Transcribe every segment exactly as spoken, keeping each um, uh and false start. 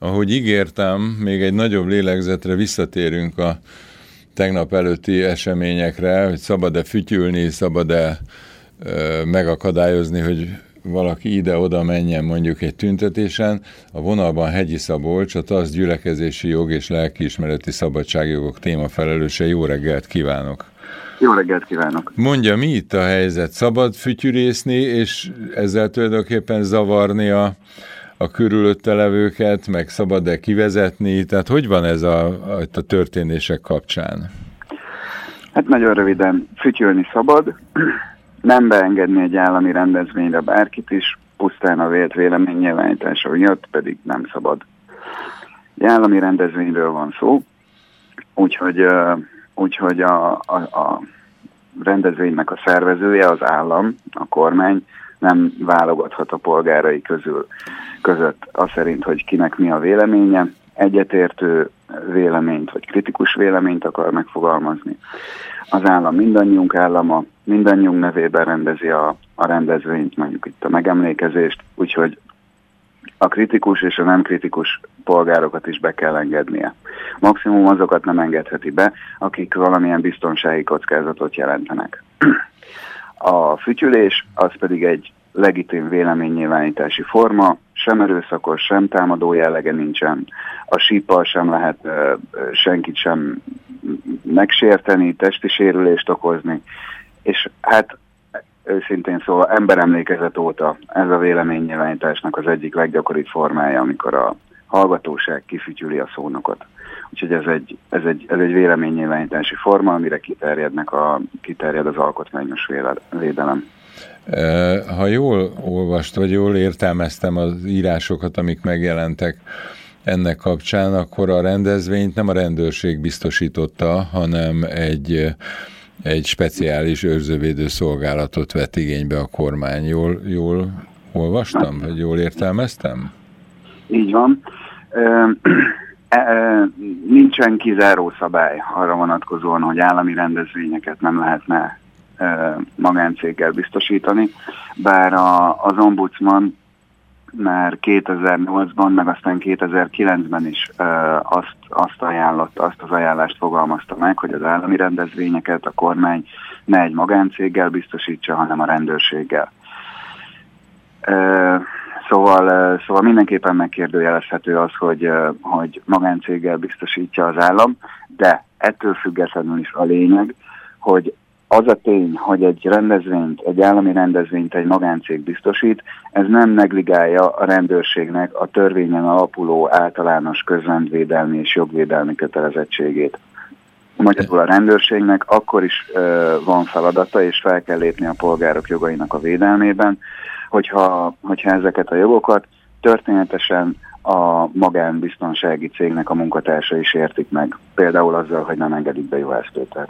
ahogy ígértem, még egy nagyobb lélegzetre visszatérünk a tegnap előtti eseményekre, hogy szabad-e fütyülni, szabad-e ö, megakadályozni, hogy valaki ide-oda menjen mondjuk egy tüntetésen. A vonalban Hegyi Szabolcs, a TASZ gyülekezési jog és lelkiismereti szabadságjogok témafelelőse. Jó reggelt kívánok! Jó reggelt kívánok! Mondja, mi itt a helyzet? Szabad fütyülészni, és ezzel tulajdonképpen zavarni a, a körülötte levőket, meg szabad-e kivezetni? Tehát hogy van ez a, a, a történések kapcsán? Hát nagyon röviden, fütyülni szabad, nem beengedni egy állami rendezvényre bárkit is, pusztán a vélt véleménynyilvánítása miatt pedig nem szabad. Egy állami rendezvényről van szó, úgyhogy, úgyhogy a, a, a rendezvénynek a szervezője, az állam, a kormány nem válogathat a polgárai közül, között az szerint, hogy kinek mi a véleménye, egyetértő véleményt vagy kritikus véleményt akar megfogalmazni. Az állam mindannyiunk állama, mindannyiunk nevében rendezi a, a rendezvényt, mondjuk itt a megemlékezést, úgyhogy a kritikus és a nem kritikus polgárokat is be kell engednie. Maximum azokat nem engedheti be, akik valamilyen biztonsági kockázatot jelentenek. A fütyülés az pedig egy legitim véleménynyilvánítási forma, sem erőszakos, sem támadó jellege nincsen. A síppal sem lehet uh, senkit sem megsérteni, testi sérülést okozni, és hát őszintén szóval emberemlékezet óta ez a véleménynyilvánításnak az egyik leggyakoribb formája, amikor a hallgatóság kifütyüli a szónokot. Úgyhogy ez egy, ez egy, ez egy véleménynyilvánítási forma, amire kiterjednek a, kiterjed az alkotmányos védelem. Ha jól olvast, vagy jól értelmeztem az írásokat, amik megjelentek ennek kapcsán, akkor a rendezvényt nem a rendőrség biztosította, hanem egy, egy speciális őrzővédő szolgálatot vett igénybe a kormány. Jól, jól olvastam, vagy jól értelmeztem? Így van. Nincsen kizáró szabály arra vonatkozóan, hogy állami rendezvényeket nem lehetne magáncéggel biztosítani, bár a, az ombudsman már kétezer-nyolcban, meg aztán kétezer-kilencben is uh, azt, azt ajánlott, azt az ajánlást fogalmazta meg, hogy az állami rendezvényeket a kormány ne egy magáncéggel biztosítsa, hanem a rendőrséggel. Uh, szóval, uh, szóval mindenképpen megkérdőjelezhető az, hogy, uh, hogy magáncéggel biztosítja az állam, de ettől függetlenül is a lényeg, hogy az a tény, hogy egy rendezvényt, egy állami rendezvényt egy magáncég biztosít, ez nem negligálja a rendőrségnek a törvényen alapuló általános közrendvédelmi és jogvédelmi kötelezettségét. Magyarul a rendőrségnek akkor is uh, van feladata, és fel kell lépni a polgárok jogainak a védelmében, hogyha, hogyha ezeket a jogokat történetesen a magánbiztonsági cégnek a munkatársai is értik meg. Például azzal, hogy nem engedik be Juhász Pétert.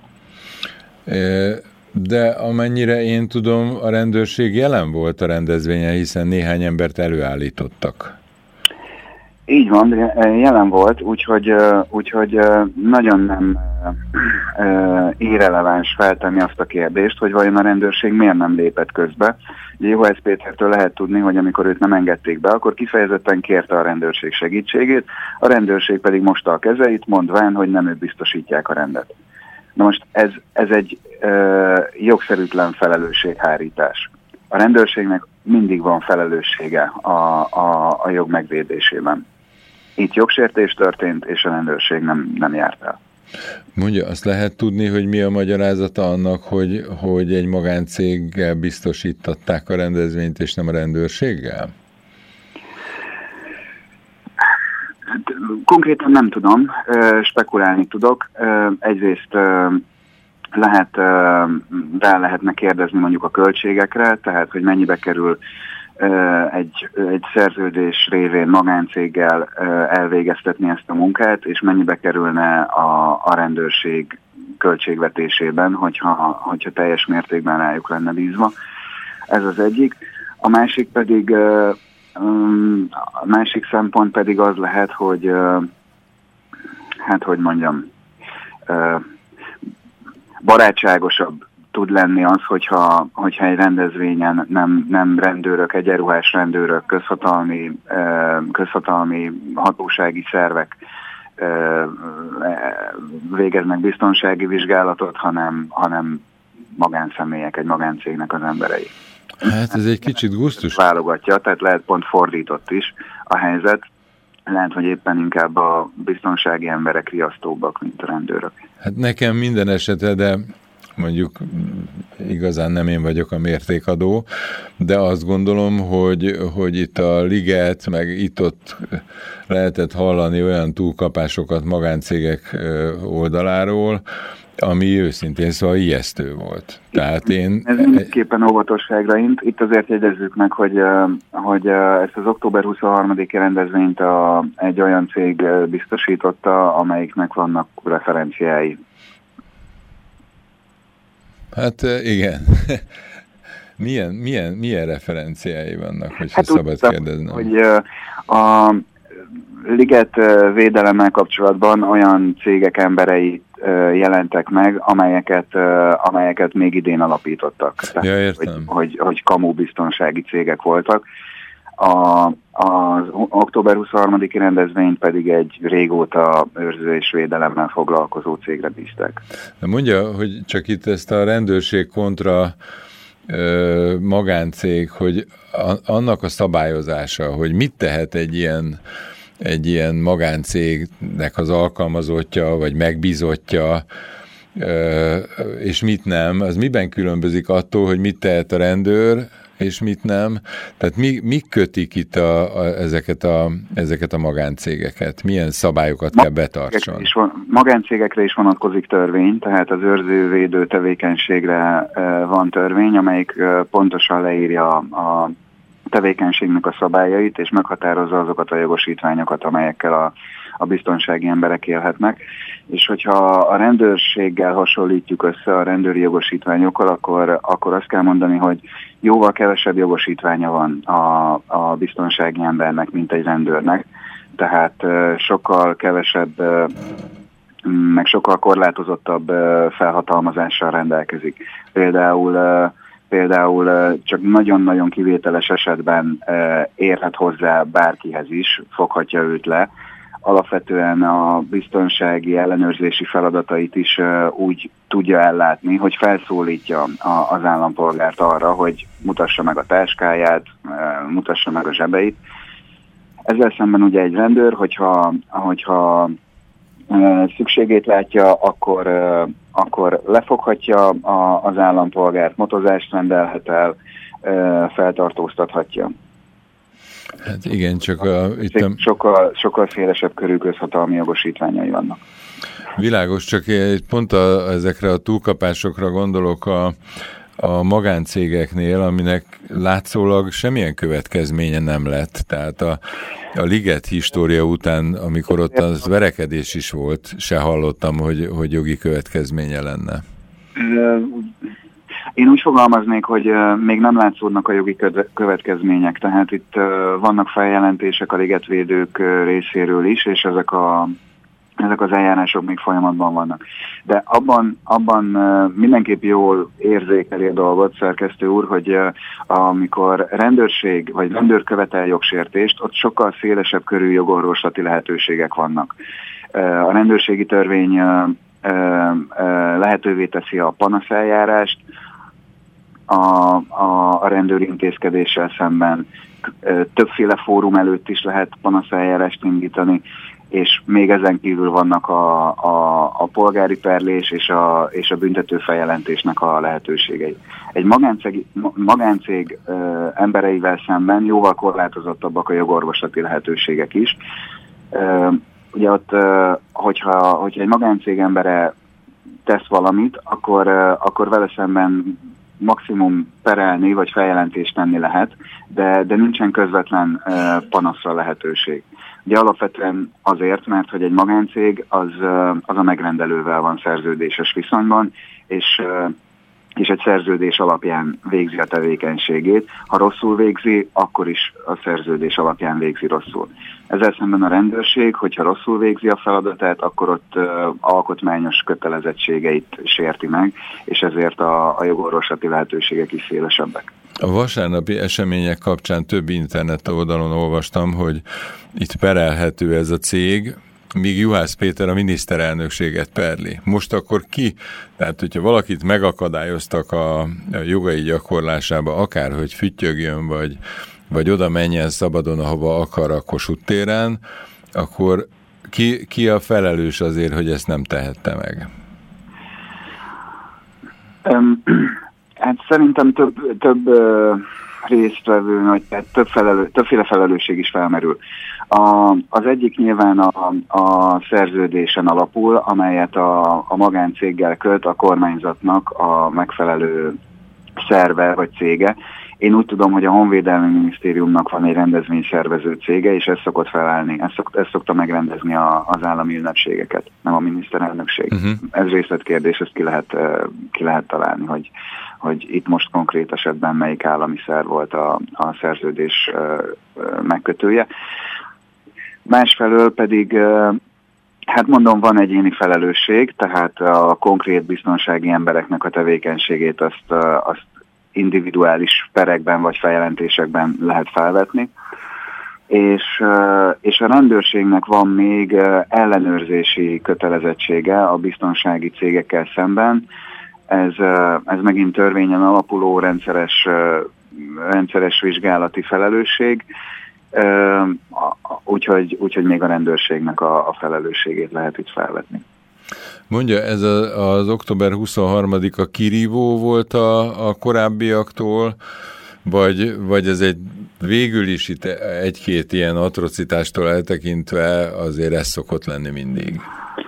De amennyire én tudom, a rendőrség jelen volt a rendezvényen, hiszen néhány embert előállítottak. Így van, jelen volt, úgyhogy, úgyhogy nagyon nem irreleváns feltenni azt a kérdést, hogy vajon a rendőrség miért nem lépett közbe. Juhász Pétertől lehet tudni, hogy amikor őt nem engedték be, akkor kifejezetten kérte a rendőrség segítségét, a rendőrség pedig mosta a kezeit, mondván, hogy nem ők biztosítják a rendet. Na most ez, ez egy ö, jogszerűtlen felelősséghárítás. A rendőrségnek mindig van felelőssége a, a, a jog megvédésében. Itt jogsértés történt, és a rendőrség nem, nem járt el. Mondja, azt lehet tudni, hogy mi a magyarázata annak, hogy, hogy egy magáncéggel biztosították a rendezvényt, és nem a rendőrséggel? Konkrétan nem tudom, spekulálni tudok. Egyrészt lehet, rá lehetne kérdezni mondjuk a költségekre, tehát hogy mennyibe kerül egy, egy szerződés révén magáncéggel elvégeztetni ezt a munkát, és mennyibe kerülne a, a rendőrség költségvetésében, hogyha, hogyha teljes mértékben rájuk lenne bízva. Ez az egyik. A másik pedig A másik szempont pedig az lehet, hogy hát hogy mondjam, barátságosabb tud lenni az, hogyha, hogyha egy rendezvényen nem, nem rendőrök, egyenruhás rendőrök, közhatalmi, közhatalmi hatósági szervek végeznek biztonsági vizsgálatot, hanem, hanem magánszemélyek, egy magáncégnek az emberei. Hát ez egy kicsit gusztus. Válogatja, tehát lehet pont fordított is a helyzet. Lehet, hogy éppen inkább a biztonsági emberek riasztóbbak, mint a rendőrök. Hát nekem minden esetre, de mondjuk igazán nem én vagyok a mértékadó, de azt gondolom, hogy, hogy itt a liget, meg itt-ott lehetett hallani olyan túlkapásokat magáncégek oldaláról, ami őszintén szóval ijesztő volt. Tehát én... Ez mindenképpen óvatosságra int. Itt azért jegyezzük meg, hogy, hogy ezt az október huszonharmadiki rendezvényt a, egy olyan cég biztosította, amelyiknek vannak referenciái. Hát igen. milyen, milyen, milyen referenciái vannak, hogyha hát szabad tudtam, kérdeznem? Hogy a liget védelemmel kapcsolatban olyan cégek emberei jelentek meg, amelyeket, amelyeket még idén alapítottak. Tehát, ja, értem. Hogy, hogy, hogy kamu biztonsági cégek voltak. A, az október huszonharmadiki rendezvényt pedig egy régóta őrző és védelemmel foglalkozó cégre bízták. De mondja, hogy csak itt ezt a rendőrség kontra ö, magáncég, hogy a, annak a szabályozása, hogy mit tehet egy ilyen egy ilyen magáncégnek az alkalmazottja, vagy megbízottja, és mit nem, az miben különbözik attól, hogy mit tehet a rendőr, és mit nem? Tehát mi, mi kötik itt a, a, ezeket, a, ezeket a magáncégeket? Milyen szabályokat kell betartson? Is van, magáncégekre is vonatkozik törvény, tehát az őrzővédő tevékenységre van törvény, amelyik pontosan leírja a tevékenységnek a szabályait, és meghatározza azokat a jogosítványokat, amelyekkel a, a biztonsági emberek élhetnek. És hogyha a rendőrséggel hasonlítjuk össze a rendőri jogosítványokkal, akkor, akkor azt kell mondani, hogy jóval kevesebb jogosítványa van a, a biztonsági embernek, mint egy rendőrnek. Tehát sokkal kevesebb, meg sokkal korlátozottabb felhatalmazással rendelkezik. Például Például csak nagyon-nagyon kivételes esetben érhet hozzá bárkihez is, foghatja őt le. Alapvetően a biztonsági ellenőrzési feladatait is úgy tudja ellátni, hogy felszólítja az állampolgárt arra, hogy mutassa meg a táskáját, mutassa meg a zsebeit. Ezzel szemben ugye egy rendőr, hogyha, hogyha szükségét látja, akkor, akkor lefoghatja az állampolgárt, motozást rendelhet el, feltartóztathatja. Hát igen, csak a, itt a... sokkal, sokkal szélesebb körű közhatalmi jogosítványai vannak. Világos, csak pont a, ezekre a túlkapásokra gondolok a, a magáncégeknél, aminek látszólag semmilyen következménye nem lett. Tehát a, a liget história után, amikor ott az verekedés is volt, se hallottam, hogy, hogy jogi következménye lenne. Én úgy fogalmaznék, hogy még nem látszódnak a jogi következmények, tehát itt vannak feljelentések a ligetvédők részéről is, és ezek a ezek az eljárások még folyamatban vannak. De abban, abban mindenképp jól érzékeli a dolgot, szerkesztő úr, hogy amikor rendőrség vagy rendőr követel jogsértést, ott sokkal szélesebb körű jogorvoslati lehetőségek vannak. A rendőrségi törvény lehetővé teszi a panaszeljárást a, a, a rendőri intézkedéssel szemben. Többféle fórum előtt is lehet panaszeljárást indítani, és még ezen kívül vannak a, a, a polgári perlés és a, és a büntető feljelentésnek a lehetőségei. Egy magáncég, magáncég ö, embereivel szemben jóval korlátozottabbak a jogorvoslati lehetőségek is. Ö, ugye ott, ö, hogyha, hogyha egy magáncég embere tesz valamit, akkor, ö, akkor vele szemben maximum perelni vagy feljelentést tenni lehet, de, de nincsen közvetlen ö, panaszra lehetőség. Ugye alapvetően azért, mert hogy egy magáncég az, az a megrendelővel van szerződéses viszonyban, és, és egy szerződés alapján végzi a tevékenységét. Ha rosszul végzi, akkor is a szerződés alapján végzi rosszul. Ezzel szemben a rendőrség, hogyha rosszul végzi a feladatát, akkor ott uh, alkotmányos kötelezettségeit sérti meg, és ezért a, a jogorvoslati lehetőségek is szélesebbek. A vasárnapi események kapcsán több internet oldalon olvastam, hogy itt perelhető ez a cég, míg Juhász Péter a miniszterelnökséget perli. Most akkor ki? Tehát, hogyha valakit megakadályoztak a, a jogai gyakorlásába, akárhogy füttyögjön, vagy, vagy oda menjen szabadon, ahova akar a Kossuth téren, akkor ki, ki a felelős azért, hogy ezt nem tehette meg? Um, hát szerintem több, több uh, résztvevő, vagy több felelő, többféle felelősség is felmerül. A, az egyik nyilván a, a szerződésen alapul, amelyet a, a magáncéggel köt a kormányzatnak a megfelelő szerve vagy cége. Én úgy tudom, hogy a Honvédelmi Minisztériumnak van egy rendezvényszervező cége, és ez szokott felállni, ez, szok, ez szokta megrendezni a, az állami ünnepségeket, nem a miniszterelnökség. Uh-huh. Ez részletkérdés, ezt ki lehet, ki lehet találni, hogy, hogy itt most konkrét esetben melyik állami szerv volt a, a szerződés megkötője. Másfelől pedig, hát mondom, van egyéni felelősség, tehát a konkrét biztonsági embereknek a tevékenységét azt, azt individuális perekben vagy feljelentésekben lehet felvetni, és, és a rendőrségnek van még ellenőrzési kötelezettsége a biztonsági cégekkel szemben. Ez, ez megint törvényen alapuló rendszeres, rendszeres vizsgálati felelősség, úgyhogy, úgyhogy még a rendőrségnek a, a felelősségét lehet itt felvetni. Mondja, ez a, az október huszonharmadika kirívó volt a, a korábbiaktól, vagy, vagy ez egy végül is itt egy-két ilyen atrocitástól eltekintve azért ez szokott lenni mindig?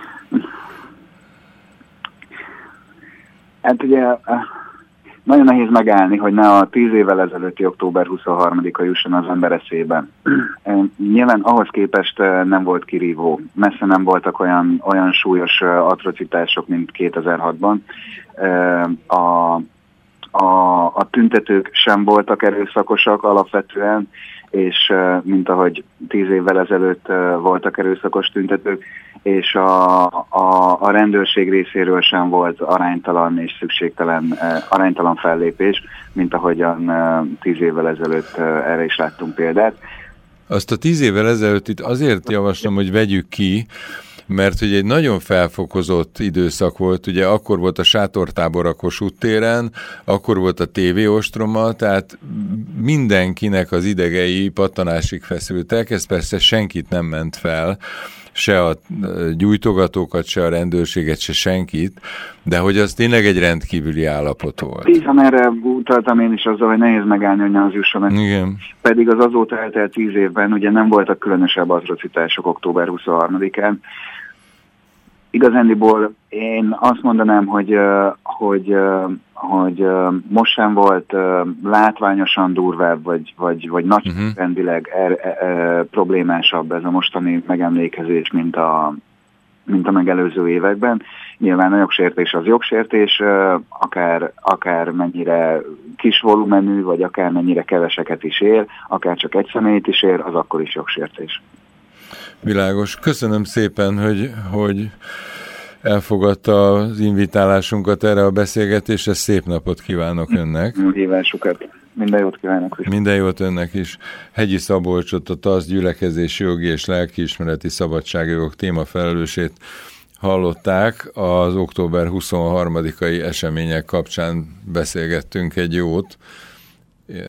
Hát ugye nagyon nehéz megállni, hogy ne a tíz évvel ezelőtti október huszonharmadika jusson az ember eszébe. Nyilván ahhoz képest nem volt kirívó. Messze nem voltak olyan, olyan súlyos atrocitások, mint kétezer-hatban. A, a, a tüntetők sem voltak erőszakosak alapvetően, és mint ahogy tíz évvel ezelőtt voltak erőszakos tüntetők, és a, a, a rendőrség részéről sem volt aránytalan és szükségtelen aránytalan fellépés, mint ahogyan tíz évvel ezelőtt erre is láttunk példát. Azt a tíz évvel ezelőtt itt azért javaslom, hogy vegyük ki, mert hogy egy nagyon felfokozott időszak volt, ugye akkor volt a sátortábor a Kossuth téren, akkor volt a tévéostroma, tehát mindenkinek az idegei pattanásig feszültek, ez persze senkit nem ment fel, se a gyújtogatókat, se a rendőrséget, se senkit, de hogy az tényleg egy rendkívüli állapot volt. Tízem erre utaltam én is azzal, hogy nehéz megállni, hogy ne az jusson. Igen. Pedig az azóta eltelt tíz évben ugye nem voltak különösebb atrocitások október huszonharmadikán. Igazándiból én azt mondanám, hogy, hogy, hogy most sem volt látványosan durvább, vagy, vagy, vagy nagyrendileg uh-huh. er, er, er, problémásabb ez a mostani megemlékezés, mint a, mint a megelőző években. Nyilván a jogsértés az jogsértés, akár, akár mennyire kis volumenű, vagy akár mennyire keveseket is ér, akár csak egy személyt is ér, az akkor is jogsértés. Világos. Köszönöm szépen, hogy, hogy elfogadta az invitálásunkat erre a beszélgetésre. Szép napot kívánok önnek. Hívásukat. Minden jót kívánok is. Minden jót önnek is. Hegyi Szabolcsot, a TASZ gyülekezési jogi és lelkiismereti szabadságjogok témafelelősét hallották. Az október huszonharmadikai események kapcsán beszélgettünk egy jót.